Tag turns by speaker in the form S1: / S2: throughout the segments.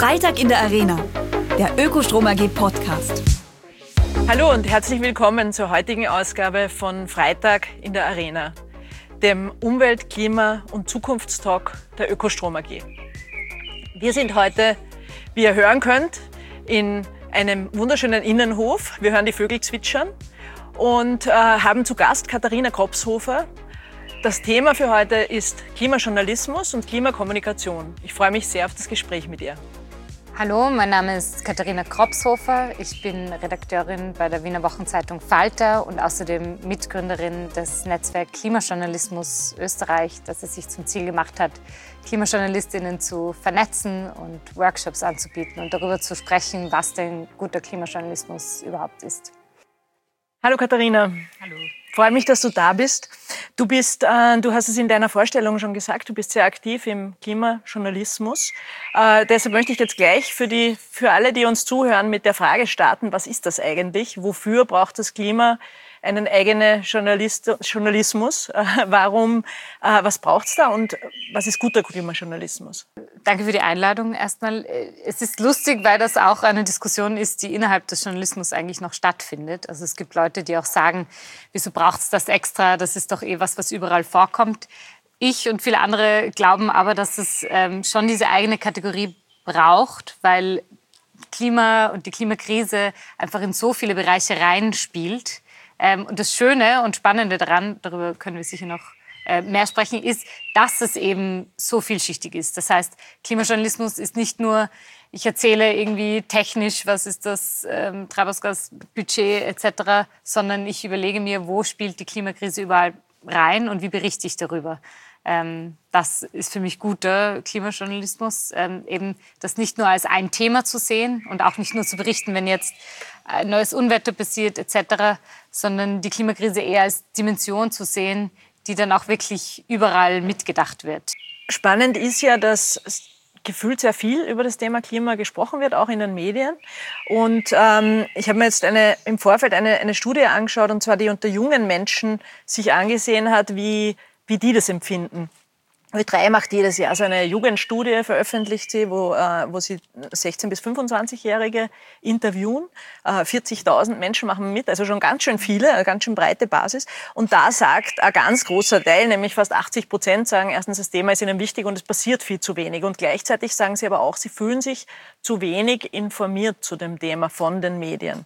S1: Freitag in der Arena, der Ökostrom AG Podcast.
S2: Hallo und herzlich willkommen zur heutigen Ausgabe von Freitag in der Arena, dem Umwelt-, Klima- und Zukunftstalk der Ökostrom AG. Wir sind heute, wie ihr hören könnt, in einem wunderschönen Innenhof. Wir hören die Vögel zwitschern und haben zu Gast Katharina Kropshofer. Das Thema für heute ist Klimajournalismus und Klimakommunikation. Ich freue mich sehr auf das Gespräch mit ihr.
S3: Hallo, mein Name ist Katharina Kropshofer. Ich bin Redakteurin bei der Wiener Wochenzeitung Falter und außerdem Mitgründerin des Netzwerks Klimajournalismus Österreich, das es sich zum Ziel gemacht hat, KlimajournalistInnen zu vernetzen und Workshops anzubieten und darüber zu sprechen, was denn guter Klimajournalismus überhaupt ist.
S2: Hallo Katharina.
S3: Hallo.
S2: Freue mich, dass du da bist. Du hast es in deiner Vorstellung schon gesagt, du bist sehr aktiv im Klimajournalismus. Deshalb möchte ich jetzt gleich für alle, die uns zuhören, mit der Frage starten, was ist das eigentlich? Wofür braucht das Klima einen eigenen Journalismus? Was braucht es da und was ist guter Klimajournalismus?
S3: Danke für die Einladung erstmal. Es ist lustig, weil das auch eine Diskussion ist, die innerhalb des Journalismus eigentlich noch stattfindet. Also es gibt Leute, die auch sagen, wieso braucht es das extra? Das ist doch was überall vorkommt. Ich und viele andere glauben aber, dass es schon diese eigene Kategorie braucht, weil Klima und die Klimakrise einfach in so viele Bereiche reinspielt. Und das Schöne und Spannende daran, darüber können wir sicher noch mehr sprechen, ist, dass es eben so vielschichtig ist. Das heißt, Klimajournalismus ist nicht nur, ich erzähle irgendwie technisch, was ist das Treibhausgasbudget etc., sondern ich überlege mir, wo spielt die Klimakrise überall rein und wie berichte ich darüber. Das ist für mich guter Klimajournalismus, eben das nicht nur als ein Thema zu sehen und auch nicht nur zu berichten, wenn jetzt ein neues Unwetter passiert etc., sondern die Klimakrise eher als Dimension zu sehen, die dann auch wirklich überall mitgedacht wird.
S2: Spannend ist ja, dass gefühlt sehr viel über das Thema Klima gesprochen wird, auch in den Medien. Und ich habe mir jetzt im Vorfeld eine Studie angeschaut, und zwar die unter jungen Menschen sich angesehen hat, wie die das empfinden. Ö3 macht jedes Jahr so eine Jugendstudie, veröffentlicht sie, wo sie 16- bis 25-Jährige interviewen. 40.000 Menschen machen mit, also schon ganz schön viele, eine ganz schön breite Basis. Und da sagt ein ganz großer Teil, nämlich fast 80%, sagen erstens, das Thema ist ihnen wichtig und es passiert viel zu wenig. Und gleichzeitig sagen sie aber auch, sie fühlen sich zu wenig informiert zu dem Thema von den Medien.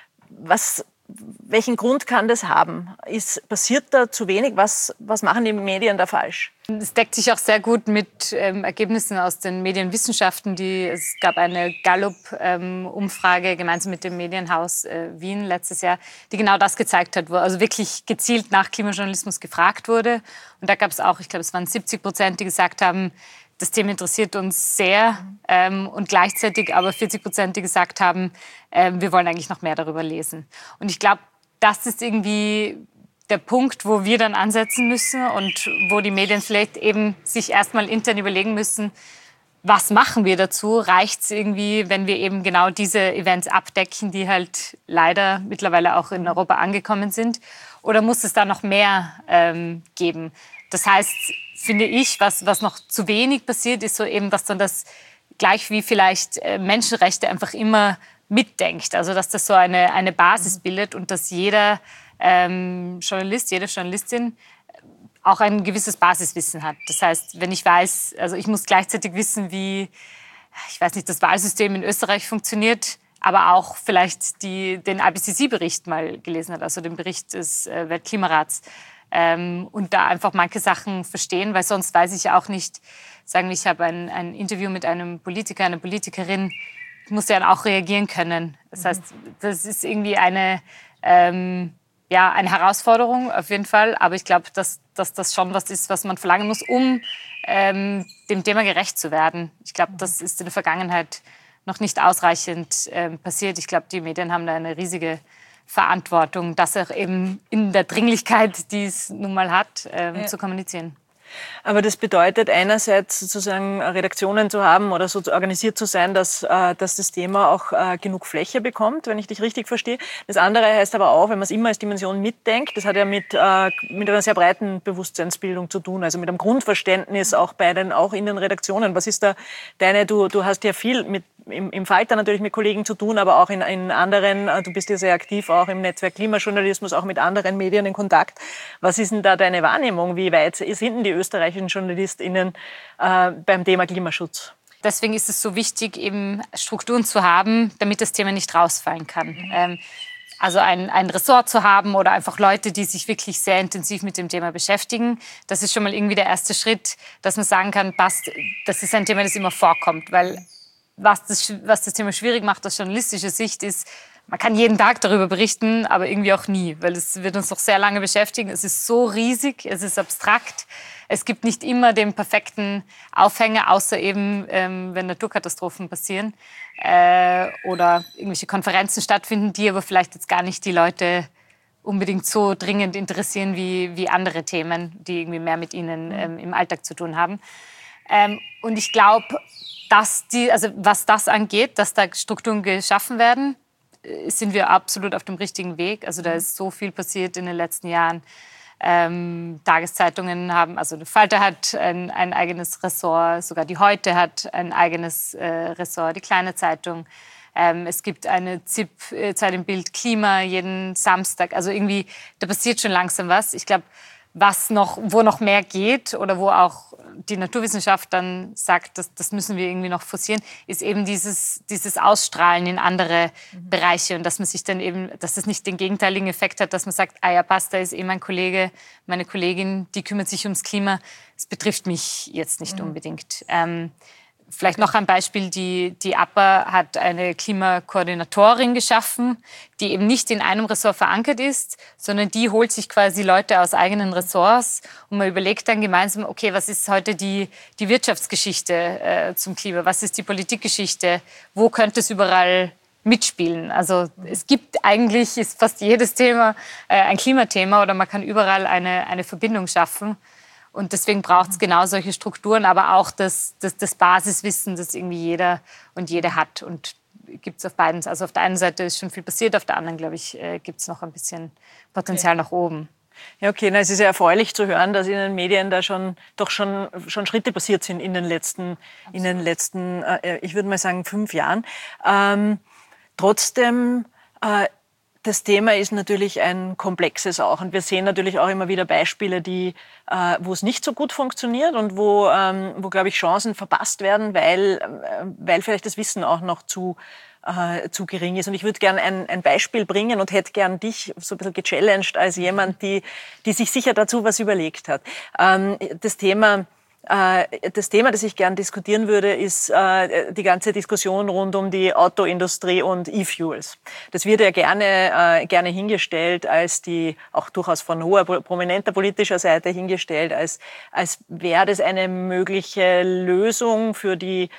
S2: Welchen Grund kann das haben? Passiert da zu wenig? Was machen die Medien da falsch?
S3: Es deckt sich auch sehr gut mit Ergebnissen aus den Medienwissenschaften. Es gab eine Gallup-Umfrage gemeinsam mit dem Medienhaus Wien letztes Jahr, die genau das gezeigt hat, wo also wirklich gezielt nach Klimajournalismus gefragt wurde. Und da gab es auch, ich glaube, es waren 70%, die gesagt haben, das Thema interessiert uns sehr, und gleichzeitig aber 40%, die gesagt haben, wir wollen eigentlich noch mehr darüber lesen. Und ich glaube, das ist irgendwie der Punkt, wo wir dann ansetzen müssen und wo die Medien vielleicht eben sich erstmal intern überlegen müssen, was machen wir dazu? Reicht es irgendwie, wenn wir eben genau diese Events abdecken, die halt leider mittlerweile auch in Europa angekommen sind? Oder muss es da noch mehr geben? Das heißt, finde ich, was noch zu wenig passiert, ist so eben, dass dann das gleich wie vielleicht Menschenrechte einfach immer mitdenkt. Also dass das so eine Basis bildet und dass jeder Journalist, jede Journalistin auch ein gewisses Basiswissen hat. Das heißt, wenn ich weiß, also ich muss gleichzeitig wissen, wie, ich weiß nicht, das Wahlsystem in Österreich funktioniert, aber auch vielleicht den IPCC-Bericht mal gelesen hat, also den Bericht des Weltklimarats. Und da einfach manche Sachen verstehen, weil sonst weiß ich ja auch nicht, sagen wir, ich habe ein Interview mit einem Politiker, einer Politikerin, ich muss ja auch reagieren können. Das heißt, das ist irgendwie eine Herausforderung auf jeden Fall, aber ich glaube, dass das schon was ist, was man verlangen muss, um dem Thema gerecht zu werden. Ich glaube, das ist in der Vergangenheit noch nicht ausreichend passiert. Ich glaube, die Medien haben da eine riesige Verantwortung, das auch eben in der Dringlichkeit, die es nun mal hat, zu kommunizieren.
S2: Aber das bedeutet einerseits sozusagen Redaktionen zu haben oder so organisiert zu sein, dass das Thema auch genug Fläche bekommt, wenn ich dich richtig verstehe. Das andere heißt aber auch, wenn man es immer als Dimension mitdenkt, das hat ja mit einer sehr breiten Bewusstseinsbildung zu tun, also mit einem Grundverständnis auch auch in den Redaktionen. Was ist da du hast ja viel im Falter natürlich mit Kollegen zu tun, aber auch in anderen, du bist ja sehr aktiv auch im Netzwerk Klimajournalismus, auch mit anderen Medien in Kontakt. Was ist denn da deine Wahrnehmung? Wie weit sind denn die österreichischen JournalistInnen beim Thema Klimaschutz?
S3: Deswegen ist es so wichtig, eben Strukturen zu haben, damit das Thema nicht rausfallen kann. Also ein Ressort zu haben oder einfach Leute, die sich wirklich sehr intensiv mit dem Thema beschäftigen. Das ist schon mal irgendwie der erste Schritt, dass man sagen kann, passt, das ist ein Thema, das immer vorkommt, weil was das Thema schwierig macht aus journalistischer Sicht ist, man kann jeden Tag darüber berichten, aber irgendwie auch nie, weil es wird uns noch sehr lange beschäftigen. Es ist so riesig, es ist abstrakt. Es gibt nicht immer den perfekten Aufhänger, außer eben, wenn Naturkatastrophen passieren oder irgendwelche Konferenzen stattfinden, die aber vielleicht jetzt gar nicht die Leute unbedingt so dringend interessieren wie andere Themen, die irgendwie mehr mit ihnen im Alltag zu tun haben. Und ich glaube, was das angeht, dass da Strukturen geschaffen werden, sind wir absolut auf dem richtigen Weg. Also da ist so viel passiert in den letzten Jahren. Tageszeitungen haben, also der Falter hat ein eigenes Ressort, sogar die Heute hat ein eigenes Ressort, die Kleine Zeitung. Es gibt eine ZIP, Zeit im Bild Klima, jeden Samstag. Also irgendwie, da passiert schon langsam was. Ich glaube, wo noch mehr geht oder wo auch die Naturwissenschaft dann sagt, das müssen wir irgendwie noch forcieren, ist eben dieses Ausstrahlen in andere Bereiche und dass man sich dann eben, dass das nicht den gegenteiligen Effekt hat, dass man sagt, ah ja, passt, da ist mein Kollege, meine Kollegin, die kümmert sich ums Klima. Es betrifft mich jetzt nicht unbedingt. Vielleicht noch ein Beispiel, die APA hat eine Klimakoordinatorin geschaffen, die eben nicht in einem Ressort verankert ist, sondern die holt sich quasi Leute aus eigenen Ressorts und man überlegt dann gemeinsam, okay, was ist heute die Wirtschaftsgeschichte zum Klima, was ist die Politikgeschichte, wo könnte es überall mitspielen. Also es gibt eigentlich, ist fast jedes Thema ein Klimathema oder man kann überall eine Verbindung schaffen. Und deswegen braucht es genau solche Strukturen, aber auch das Basiswissen, das irgendwie jeder und jede hat. Und gibt es auf beiden. Also auf der einen Seite ist schon viel passiert, auf der anderen, glaube ich, gibt es noch ein bisschen Potenzial nach oben.
S2: Ja, okay. Es ist ja erfreulich zu hören, dass in den Medien da schon Schritte passiert sind in den letzten, ich würde mal sagen, 5 Jahren. Trotzdem, das Thema ist natürlich ein komplexes auch. Und wir sehen natürlich auch immer wieder Beispiele, wo es nicht so gut funktioniert und wo glaube ich, Chancen verpasst werden, weil vielleicht das Wissen auch noch zu gering ist. Und ich würde gerne ein Beispiel bringen und hätte gern dich so ein bisschen gechallenged als jemand, die sich sicher dazu was überlegt hat. Das Thema, das ich gern diskutieren würde, ist die ganze Diskussion rund um die Autoindustrie und E-Fuels. Das wird ja gerne hingestellt als auch durchaus von hoher, prominenter politischer Seite hingestellt, als wäre das eine mögliche Lösung für den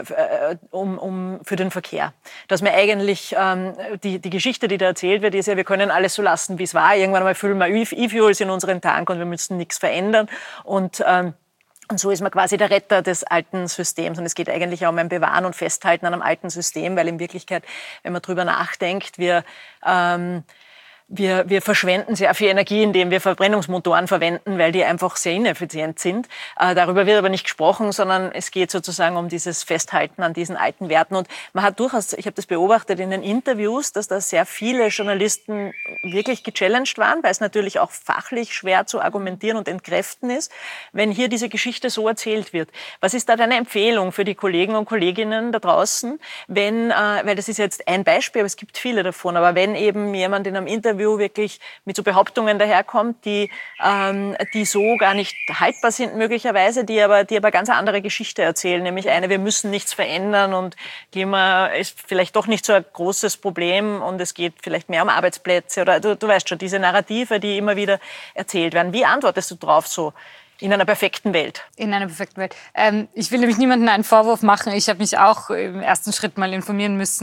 S2: Verkehr. Dass man eigentlich die Geschichte, die da erzählt wird, ist ja, wir können alles so lassen, wie es war. Irgendwann einmal füllen wir E-Fuels in unseren Tank und wir müssen nichts verändern. Und so ist man quasi der Retter des alten Systems. Und es geht eigentlich auch um ein Bewahren und Festhalten an einem alten System, weil in Wirklichkeit, wenn man drüber nachdenkt, wir verschwenden sehr viel Energie, indem wir Verbrennungsmotoren verwenden, weil die einfach sehr ineffizient sind. Darüber wird aber nicht gesprochen, sondern es geht sozusagen um dieses Festhalten an diesen alten Werten. Und man hat durchaus, ich habe das beobachtet in den Interviews, dass da sehr viele Journalisten wirklich gechallenged waren, weil es natürlich auch fachlich schwer zu argumentieren und entkräften ist, wenn hier diese Geschichte so erzählt wird. Was ist da deine Empfehlung für die Kollegen und Kolleginnen da draußen, weil das ist jetzt ein Beispiel, aber es gibt viele davon, aber wenn eben jemand in einem Interview wirklich mit so Behauptungen daherkommt, die so gar nicht haltbar sind möglicherweise, die aber ganz eine andere Geschichte erzählen, nämlich wir müssen nichts verändern und Klima ist vielleicht doch nicht so ein großes Problem und es geht vielleicht mehr um Arbeitsplätze oder du weißt schon, diese Narrative, die immer wieder erzählt werden. Wie antwortest du drauf so? In einer perfekten Welt.
S3: In einer perfekten Welt. Ich will nämlich niemandem einen Vorwurf machen. Ich habe mich auch im ersten Schritt mal informieren müssen,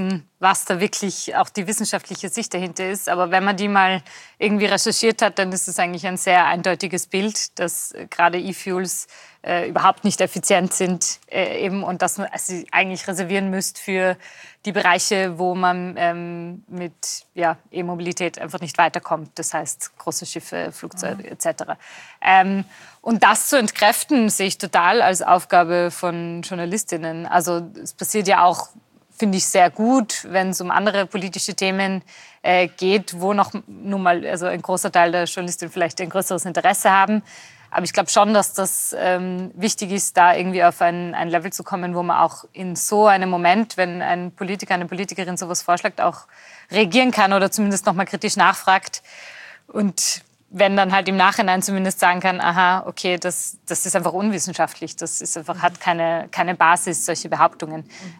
S3: was da wirklich auch die wissenschaftliche Sicht dahinter ist. Aber wenn man die mal irgendwie recherchiert hat, dann ist es eigentlich ein sehr eindeutiges Bild, dass gerade E-Fuels überhaupt nicht effizient sind eben und dass man sie eigentlich reservieren müsst für die Bereiche, wo man mit E-Mobilität einfach nicht weiterkommt. Das heißt große Schiffe, Flugzeuge etc. Und das zu entkräften, sehe ich total als Aufgabe von Journalistinnen. Also es passiert ja auch, finde ich, sehr gut, wenn es um andere politische Themen geht, wo noch nun mal also ein großer Teil der Journalistinnen vielleicht ein größeres Interesse haben. Aber ich glaube schon, dass das wichtig ist, da irgendwie auf ein Level zu kommen, wo man auch in so einem Moment, wenn ein Politiker, eine Politikerin sowas vorschlägt, auch reagieren kann oder zumindest noch mal kritisch nachfragt. Und wenn dann halt im Nachhinein zumindest sagen kann, aha, okay, das ist einfach unwissenschaftlich, das ist einfach, hat keine Basis, solche Behauptungen.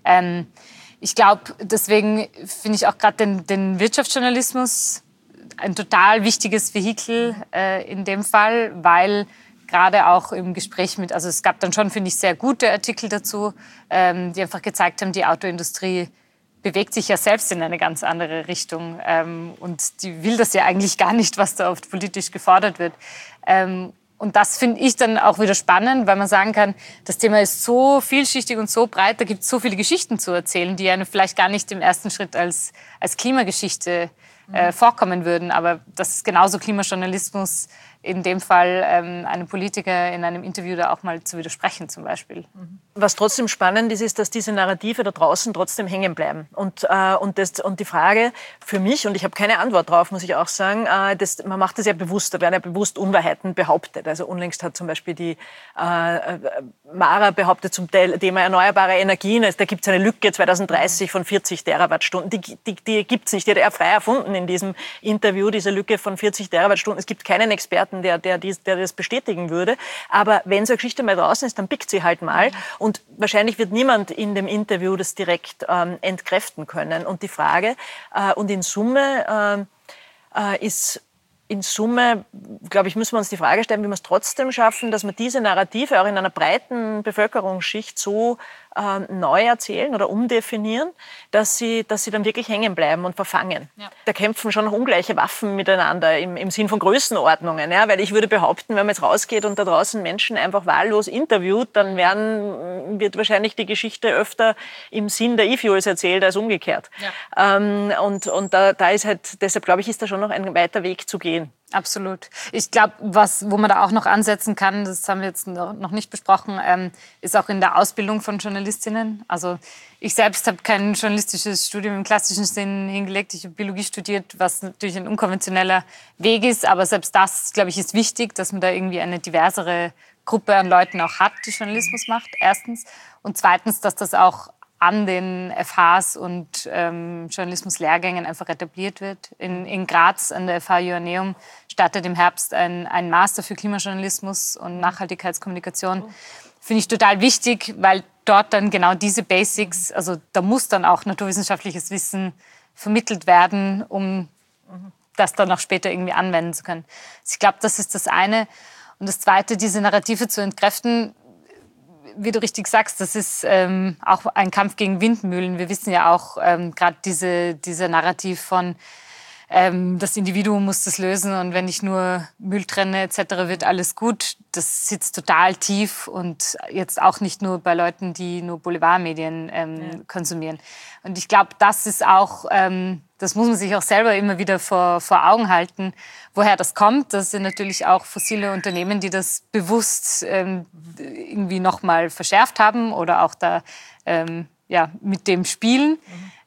S3: Ich glaube, deswegen finde ich auch gerade den Wirtschaftsjournalismus ein total wichtiges Vehikel in dem Fall, weil gerade auch im Gespräch also es gab dann schon, finde ich, sehr gute Artikel dazu, die einfach gezeigt haben, die Autoindustrie bewegt sich ja selbst in eine ganz andere Richtung und die will das ja eigentlich gar nicht, was da oft politisch gefordert wird. Und das finde ich dann auch wieder spannend, weil man sagen kann, das Thema ist so vielschichtig und so breit, da gibt es so viele Geschichten zu erzählen, die einem vielleicht gar nicht im ersten Schritt als Klimageschichte vorkommen würden. Aber das ist genauso Klimajournalismus, in dem Fall einem Politiker in einem Interview da auch mal zu widersprechen zum Beispiel.
S2: Was trotzdem spannend ist, ist, dass diese Narrative da draußen trotzdem hängen bleiben. Und die Frage für mich, und ich habe keine Antwort drauf, muss ich auch sagen, man macht das ja bewusst, da werden ja bewusst Unwahrheiten behauptet. Also unlängst hat zum Beispiel die Mara behauptet zum Thema erneuerbare Energien, da gibt es eine Lücke 2030 von 40 Terawattstunden. Die gibt es nicht, die hat er frei erfunden in diesem Interview, diese Lücke von 40 Terawattstunden. Es gibt keinen Experten, der das bestätigen würde. Aber wenn so eine Geschichte mal draußen ist, dann pickt sie halt mal. Und wahrscheinlich wird niemand in dem Interview das direkt entkräften können. Und die Frage, und in Summe, glaube ich, müssen wir uns die Frage stellen, wie wir es trotzdem schaffen, dass wir diese Narrative auch in einer breiten Bevölkerungsschicht so neu erzählen oder umdefinieren, dass sie dann wirklich hängen bleiben und verfangen. Ja. Da kämpfen schon noch ungleiche Waffen miteinander im Sinn von Größenordnungen. Ja? Weil ich würde behaupten, wenn man jetzt rausgeht und da draußen Menschen einfach wahllos interviewt, dann wird wahrscheinlich die Geschichte öfter im Sinn der E-Fuels erzählt als umgekehrt. Ja. Und da ist halt, deshalb glaube ich, ist da schon noch ein weiter Weg zu gehen.
S3: Absolut. Ich glaube, wo man da auch noch ansetzen kann, das haben wir jetzt noch nicht besprochen, ist auch in der Ausbildung von Journalistinnen. Also ich selbst habe kein journalistisches Studium im klassischen Sinn hingelegt. Ich habe Biologie studiert, was natürlich ein unkonventioneller Weg ist. Aber selbst das, glaube ich, ist wichtig, dass man da irgendwie eine diversere Gruppe an Leuten auch hat, die Journalismus macht, erstens. Und zweitens, dass das auch an den FHs und Journalismuslehrgängen einfach etabliert wird. In Graz an der FH Joanneum startet im Herbst ein Master für Klimajournalismus und Nachhaltigkeitskommunikation. Finde ich total wichtig, weil dort dann genau diese Basics, also da muss dann auch naturwissenschaftliches Wissen vermittelt werden, um das dann auch später irgendwie anwenden zu können. Also ich glaube, das ist das eine. Und das Zweite, diese Narrative zu entkräften, wie du richtig sagst, das ist auch ein Kampf gegen Windmühlen. Wir wissen ja auch gerade diese Narrativ von das Individuum muss das lösen und wenn ich nur Müll trenne etc. wird alles gut. Das sitzt total tief und jetzt auch nicht nur bei Leuten, die nur Boulevardmedien konsumieren. Und ich glaube, das ist auch, das muss man sich auch selber immer wieder vor Augen halten, woher das kommt. Das sind natürlich auch fossile Unternehmen, die das bewusst irgendwie nochmal verschärft haben oder auch da mit dem spielen.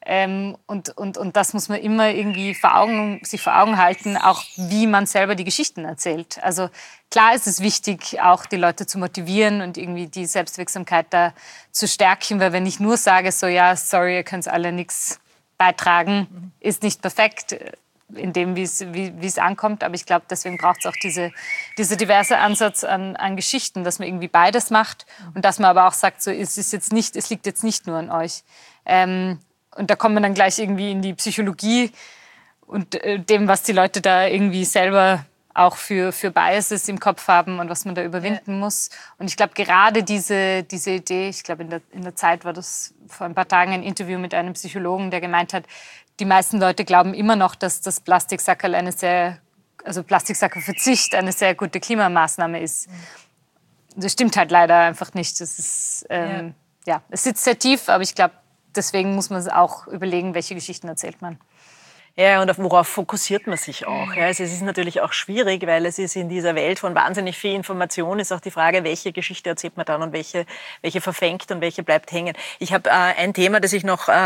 S3: Und das muss man immer irgendwie sich vor Augen halten, auch wie man selber die Geschichten erzählt. Also klar ist es wichtig, auch die Leute zu motivieren und irgendwie die Selbstwirksamkeit da zu stärken, weil wenn ich nur sage, so ja, sorry, ihr könnt alle nichts beitragen, ist nicht perfekt in dem, wie es ankommt. Aber ich glaube, deswegen braucht es auch diese diverse Ansatz an Geschichten, dass man irgendwie beides macht und dass man aber auch sagt, so, es liegt jetzt nicht nur an euch. Und da kommt man dann gleich irgendwie in die Psychologie und dem, was die Leute da irgendwie selber auch für Biases im Kopf haben und was man da überwinden muss. Und ich glaube, gerade diese Idee, ich glaube, in der Zeit war das vor ein paar Tagen ein Interview mit einem Psychologen, der gemeint hat, die meisten Leute glauben immer noch, dass das Plastiksackerl Plastiksackerverzicht eine sehr gute Klimamaßnahme ist. Das stimmt halt leider einfach nicht. Das ist, es sitzt sehr tief, aber ich glaube, deswegen muss man auch überlegen, welche Geschichten erzählt man.
S2: Ja, und worauf fokussiert man sich auch? Ja, also es ist natürlich auch schwierig, weil es ist in dieser Welt von wahnsinnig viel Information, ist auch die Frage, welche Geschichte erzählt man dann und welche verfängt und welche bleibt hängen. Ich habe ein Thema, das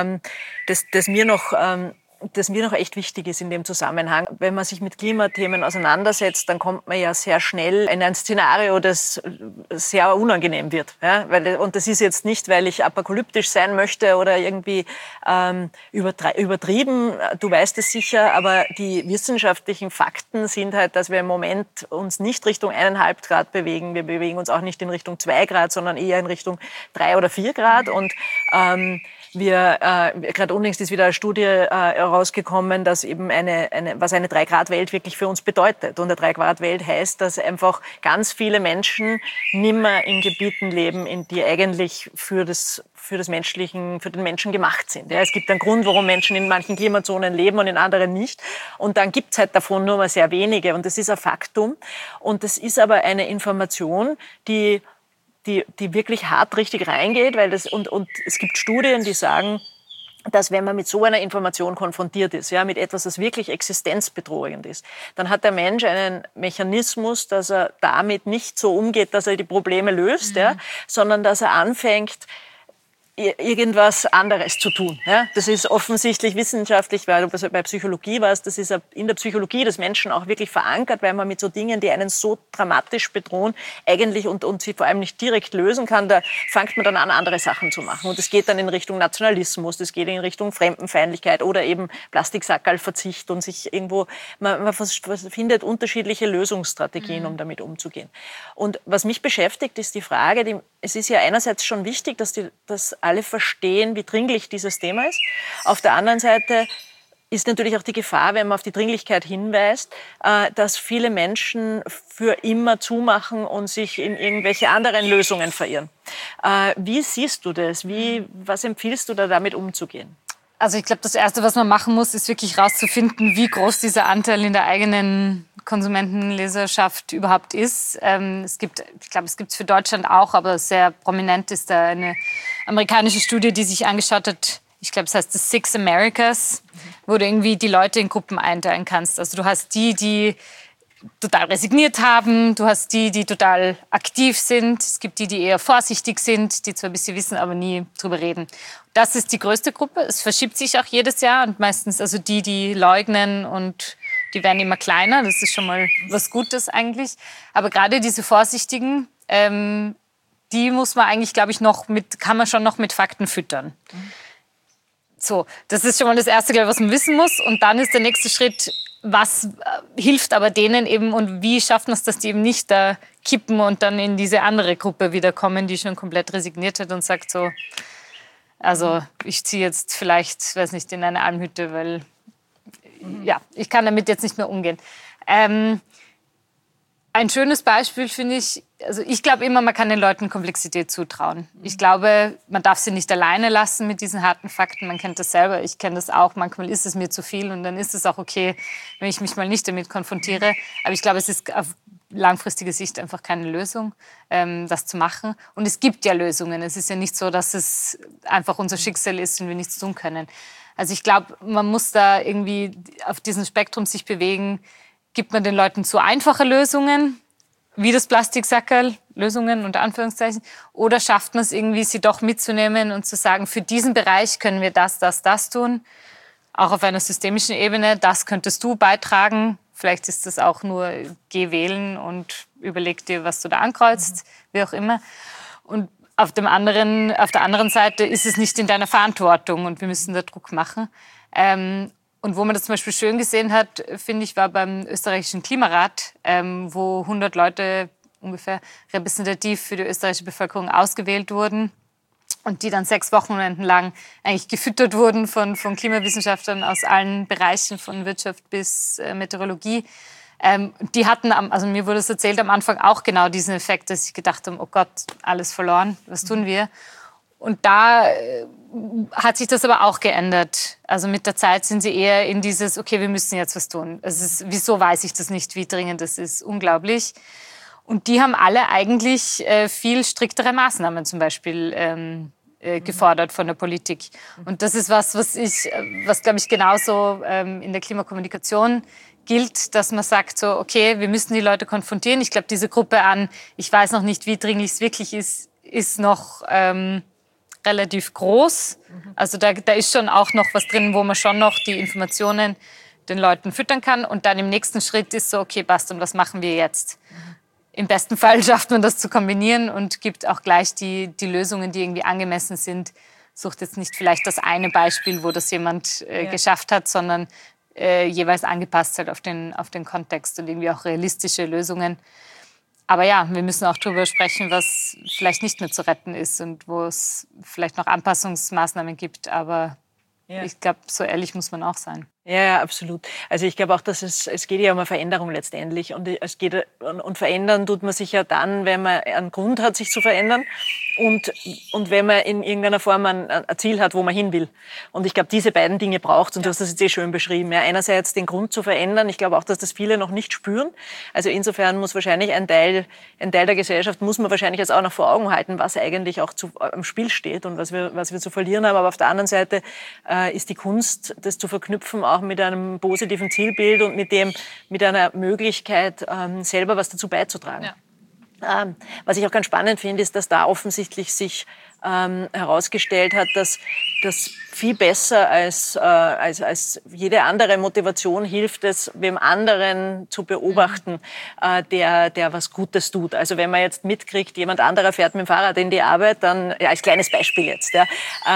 S2: mir noch echt wichtig ist in dem Zusammenhang. Wenn man sich mit Klimathemen auseinandersetzt, dann kommt man ja sehr schnell in ein Szenario, das sehr unangenehm wird. Ja? Und das ist jetzt nicht, weil ich apokalyptisch sein möchte oder irgendwie übertrieben, du weißt es sicher, aber die wissenschaftlichen Fakten sind halt, dass wir im Moment uns nicht Richtung 1,5 Grad bewegen. Wir bewegen uns auch nicht in Richtung 2 Grad, sondern eher in Richtung 3 oder 4 Grad. Und gerade unlängst ist wieder eine Studie herausgekommen, dass eben was eine 3-Grad-Welt wirklich für uns bedeutet. Und eine 3-Grad-Welt heißt, dass einfach ganz viele Menschen nimmer in Gebieten leben, die eigentlich für den Menschen gemacht sind. Ja, es gibt einen Grund, warum Menschen in manchen Klimazonen leben und in anderen nicht. Und dann gibt es halt davon nur mal sehr wenige. Und das ist ein Faktum. Und das ist aber eine Information, die wirklich hart richtig reingeht, weil und es gibt Studien, die sagen, dass wenn man mit so einer Information konfrontiert ist, ja, mit etwas, das wirklich existenzbedrohend ist, dann hat der Mensch einen Mechanismus, dass er damit nicht so umgeht, dass er die Probleme löst, ja, sondern dass er anfängt, irgendwas anderes zu tun. Ja? Das ist offensichtlich wissenschaftlich, weil du bei Psychologie warst, das ist in der Psychologie des Menschen auch wirklich verankert, weil man mit so Dingen, die einen so dramatisch bedrohen, eigentlich und sie vor allem nicht direkt lösen kann, da fängt man dann an, andere Sachen zu machen. Und es geht dann in Richtung Nationalismus, das geht in Richtung Fremdenfeindlichkeit oder eben Plastiksackerlverzicht und sich irgendwo, man findet unterschiedliche Lösungsstrategien, um damit umzugehen. Und was mich beschäftigt, ist die Frage, es ist ja einerseits schon wichtig, dass alle verstehen, wie dringlich dieses Thema ist. Auf der anderen Seite ist natürlich auch die Gefahr, wenn man auf die Dringlichkeit hinweist, dass viele Menschen für immer zumachen und sich in irgendwelche anderen Lösungen verirren. Wie siehst du das? Was empfiehlst du da, damit umzugehen?
S3: Also ich glaube, das Erste, was man machen muss, ist wirklich rauszufinden, wie groß dieser Anteil in der eigenen Konsumentenleserschaft überhaupt ist. Ich glaube, es gibt es für Deutschland auch, aber sehr prominent ist da eine amerikanische Studie, die sich angeschaut hat, ich glaube, es heißt The Six Americas, wo du irgendwie die Leute in Gruppen einteilen kannst. Also du hast die total resigniert haben, du hast die total aktiv sind, es gibt die eher vorsichtig sind, die zwar ein bisschen wissen, aber nie drüber reden. Das ist die größte Gruppe. Es verschiebt sich auch jedes Jahr und meistens also die leugnen und die werden immer kleiner. Das ist schon mal was Gutes eigentlich. Aber gerade diese Vorsichtigen, die muss man eigentlich, glaube ich, kann man schon noch mit Fakten füttern. So, das ist schon mal das Erste, glaube ich, was man wissen muss. Und dann ist der nächste Schritt, was hilft aber denen eben und wie schafft man es, dass die eben nicht da kippen und dann in diese andere Gruppe wiederkommen, die schon komplett resigniert hat und sagt so, also ich ziehe jetzt vielleicht, weiß nicht, in eine Almhütte, weil ja, ich kann damit jetzt nicht mehr umgehen. Ein schönes Beispiel finde ich, also ich glaube immer, man kann den Leuten Komplexität zutrauen. Ich glaube, man darf sie nicht alleine lassen mit diesen harten Fakten. Man kennt das selber, ich kenne das auch. Manchmal ist es mir zu viel und dann ist es auch okay, wenn ich mich mal nicht damit konfrontiere. Aber ich glaube, es ist auf langfristige Sicht einfach keine Lösung, das zu machen. Und es gibt ja Lösungen. Es ist ja nicht so, dass es einfach unser Schicksal ist und wir nichts tun können. Also ich glaube, man muss da irgendwie auf diesem Spektrum sich bewegen. Gibt man den Leuten zu einfache Lösungen, wie das Plastiksackerl, Lösungen unter Anführungszeichen, oder schafft man es irgendwie, sie doch mitzunehmen und zu sagen, für diesen Bereich können wir das tun, auch auf einer systemischen Ebene, das könntest du beitragen. Vielleicht ist das auch nur, geh wählen und überleg dir, was du da ankreuzt, wie auch immer. Und auf der anderen Seite ist es nicht in deiner Verantwortung und wir müssen da Druck machen. Und wo man das zum Beispiel schön gesehen hat, finde ich, war beim österreichischen Klimarat, wo 100 Leute ungefähr repräsentativ für die österreichische Bevölkerung ausgewählt wurden und die dann 6 Wochenenden lang eigentlich gefüttert wurden von Klimawissenschaftlern aus allen Bereichen, von Wirtschaft bis Meteorologie, Die hatten, also mir wurde es erzählt, am Anfang auch genau diesen Effekt, dass ich gedacht habe, oh Gott, alles verloren, was tun wir? Und da hat sich das aber auch geändert. Also mit der Zeit sind sie eher in dieses, okay, wir müssen jetzt was tun. Wieso weiß ich das nicht, wie dringend das ist? Unglaublich. Und die haben alle eigentlich viel striktere Maßnahmen zum Beispiel gefordert von der Politik. Und das ist was glaube ich, genauso in der Klimakommunikation gilt, dass man sagt, so, okay, wir müssen die Leute konfrontieren. Ich glaube, diese Gruppe an, ich weiß noch nicht, wie dringlich es wirklich ist noch relativ groß. Also da ist schon auch noch was drin, wo man schon noch die Informationen den Leuten füttern kann. Und dann im nächsten Schritt ist so, okay, passt, und was machen wir jetzt? Im besten Fall schafft man das zu kombinieren und gibt auch gleich die Lösungen, die irgendwie angemessen sind. Sucht jetzt nicht vielleicht das eine Beispiel, wo das jemand geschafft hat, sondern jeweils angepasst halt auf den Kontext und irgendwie auch realistische Lösungen. Aber ja, wir müssen auch darüber sprechen, was vielleicht nicht mehr zu retten ist und wo es vielleicht noch Anpassungsmaßnahmen gibt. Aber ich glaube, so ehrlich muss man auch sein.
S2: Ja, absolut. Also ich glaube auch, dass es geht ja um eine Veränderung letztendlich. Und verändern tut man sich ja dann, wenn man einen Grund hat, sich zu verändern und wenn man in irgendeiner Form ein Ziel hat, wo man hin will. Und ich glaube, diese beiden Dinge braucht es. Und du hast das jetzt schön beschrieben. Ja, einerseits den Grund zu verändern. Ich glaube auch, dass das viele noch nicht spüren. Also insofern muss wahrscheinlich ein Teil der Gesellschaft muss man wahrscheinlich jetzt auch noch vor Augen halten, was eigentlich auch am Spiel steht und was wir zu verlieren haben. Aber auf der anderen Seite ist die Kunst, das zu verknüpfen, auch mit einem positiven Zielbild und mit einer Möglichkeit, selber was dazu beizutragen. Ja. Was ich auch ganz spannend finde, ist, dass da offensichtlich sich herausgestellt hat, dass das viel besser als jede andere Motivation hilft es, wem anderen zu beobachten, der was Gutes tut. Also wenn man jetzt mitkriegt, jemand anderer fährt mit dem Fahrrad in die Arbeit, dann, ja, als kleines Beispiel jetzt, ja,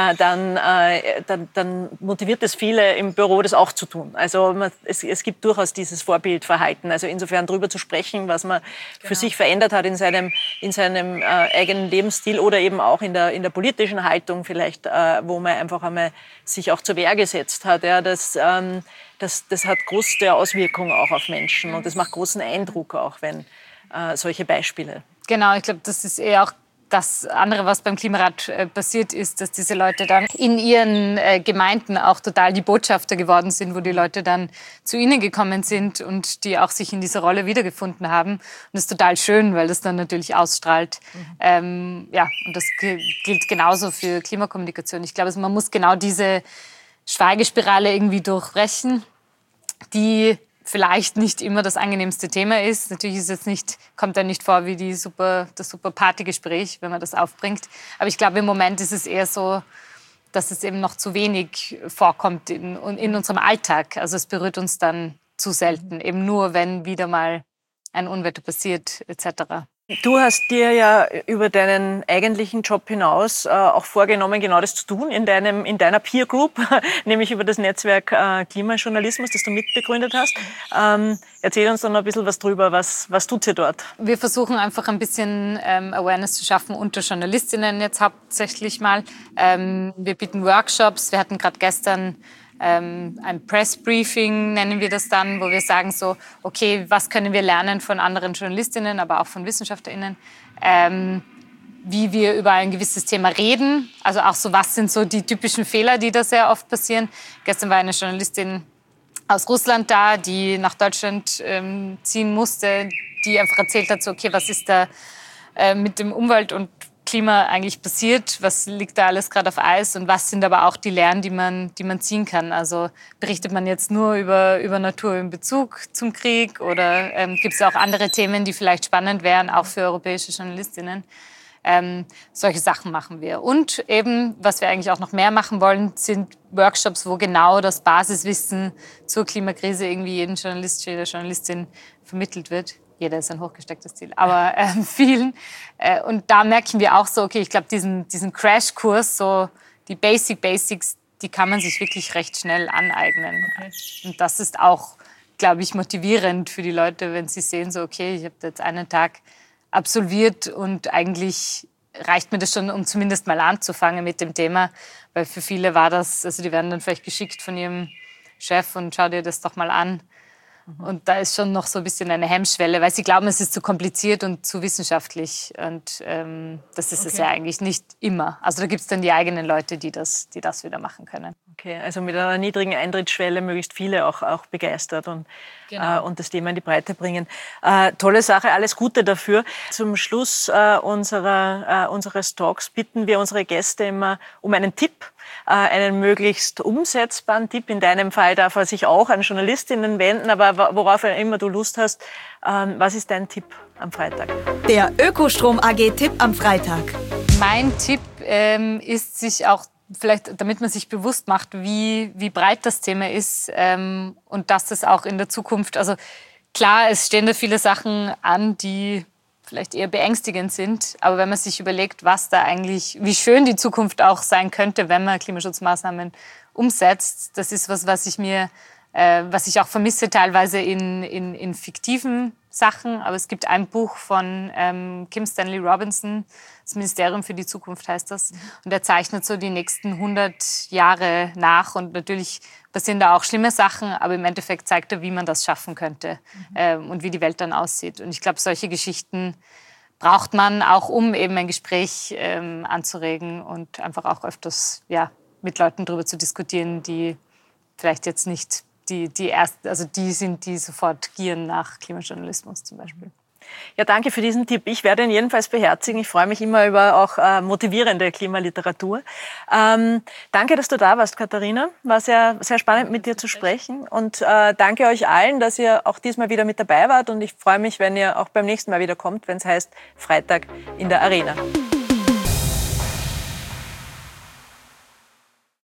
S2: dann motiviert es viele im Büro, das auch zu tun. Also es gibt durchaus dieses Vorbildverhalten. Also insofern darüber zu sprechen, was man für sich verändert hat in seinem eigenen Lebensstil oder eben auch in der politischen Haltung vielleicht, wo man einfach einmal sich auch zur Wehr gesetzt hat. Ja, das hat große Auswirkungen auch auf Menschen und das macht großen Eindruck auch, wenn solche Beispiele.
S3: Genau, ich glaube, das ist eher auch das andere, was beim Klimarat passiert ist, dass diese Leute dann in ihren Gemeinden auch total die Botschafter geworden sind, wo die Leute dann zu ihnen gekommen sind und die auch sich in dieser Rolle wiedergefunden haben. Und das ist total schön, weil das dann natürlich ausstrahlt. Und das gilt genauso für Klimakommunikation. Ich glaube, man muss genau diese Schweigespirale irgendwie durchbrechen, die vielleicht nicht immer das angenehmste Thema ist. Natürlich kommt dann nicht vor wie das super Partygespräch, wenn man das aufbringt. Aber ich glaube, im Moment ist es eher so, dass es eben noch zu wenig vorkommt in unserem Alltag. Also es berührt uns dann zu selten, eben nur, wenn wieder mal ein Unwetter passiert etc.
S2: Du hast dir ja über deinen eigentlichen Job hinaus auch vorgenommen, genau das zu tun in deiner Peer Group, nämlich über das Netzwerk Klimajournalismus, das du mitbegründet hast. Erzähl uns dann noch ein bisschen was drüber. Was tut ihr dort?
S3: Wir versuchen einfach ein bisschen Awareness zu schaffen unter Journalistinnen jetzt hauptsächlich mal. Wir bieten Workshops. Wir hatten gerade gestern ein Press-Briefing, nennen wir das dann, wo wir sagen so, okay, was können wir lernen von anderen JournalistInnen, aber auch von WissenschaftlerInnen, wie wir über ein gewisses Thema reden. Also auch so, was sind so die typischen Fehler, die da sehr oft passieren. Gestern war eine Journalistin aus Russland da, die nach Deutschland ziehen musste, die einfach erzählt hat, so, okay, was ist da mit dem Umwelt- und Klima eigentlich passiert, was liegt da alles gerade auf Eis und was sind aber auch die Lehren, die man ziehen kann. Also berichtet man jetzt nur über Natur in Bezug zum Krieg oder gibt es auch andere Themen, die vielleicht spannend wären, auch für europäische Journalistinnen. Solche Sachen machen wir. Und eben, was wir eigentlich auch noch mehr machen wollen, sind Workshops, wo genau das Basiswissen zur Klimakrise irgendwie jedem Journalist, jeder Journalistin vermittelt wird. Jeder ist ein hochgestecktes Ziel, aber vielen. Und da merken wir auch so, okay, ich glaube, diesen Crashkurs, so die Basics, die kann man sich wirklich recht schnell aneignen. Okay. Und das ist auch, glaube ich, motivierend für die Leute, wenn sie sehen, so, okay, ich habe jetzt einen Tag absolviert und eigentlich reicht mir das schon, um zumindest mal anzufangen mit dem Thema, weil für viele war das, also die werden dann vielleicht geschickt von ihrem Chef und schau dir das doch mal an. Und da ist schon noch so ein bisschen eine Hemmschwelle, weil sie glauben, es ist zu kompliziert und zu wissenschaftlich. Und das ist es ja eigentlich nicht immer. Also da gibt es dann die eigenen Leute, die das wieder machen können.
S2: Okay, also mit einer niedrigen Eintrittsschwelle möglichst viele auch begeistert und das Thema in die Breite bringen. Tolle Sache, alles Gute dafür. Zum Schluss unseres Talks bitten wir unsere Gäste immer um einen Tipp, einen möglichst umsetzbaren Tipp. In deinem Fall darf er sich auch an Journalistinnen wenden, aber worauf immer du Lust hast. Was ist dein Tipp am Freitag?
S1: Der Ökostrom AG-Tipp am Freitag.
S3: Mein Tipp ist, sich auch vielleicht, damit man sich bewusst macht, wie breit das Thema ist und dass das auch in der Zukunft, also klar, es stehen da viele Sachen an, die vielleicht eher beängstigend sind, aber wenn man sich überlegt, was da eigentlich, wie schön die Zukunft auch sein könnte, wenn man Klimaschutzmaßnahmen umsetzt, das ist was ich auch vermisse teilweise in fiktiven Sachen. Aber es gibt ein Buch von Kim Stanley Robinson, das Ministerium für die Zukunft heißt das. Und er zeichnet so die nächsten 100 Jahre nach. Und natürlich passieren da auch schlimme Sachen, aber im Endeffekt zeigt er, wie man das schaffen könnte und wie die Welt dann aussieht. Und ich glaube, solche Geschichten braucht man auch, um eben ein Gespräch anzuregen und einfach auch öfters mit Leuten darüber zu diskutieren, die vielleicht jetzt nicht die sind, die sofort gieren nach Klimajournalismus zum Beispiel.
S2: Ja, danke für diesen Tipp. Ich werde ihn jedenfalls beherzigen. Ich freue mich immer über auch motivierende Klimaliteratur. Danke, dass du da warst, Katharina. War sehr, sehr spannend, mit dir zu sprechen. Und danke euch allen, dass ihr auch diesmal wieder mit dabei wart. Und ich freue mich, wenn ihr auch beim nächsten Mal wieder kommt, wenn es heißt Freitag in der Arena.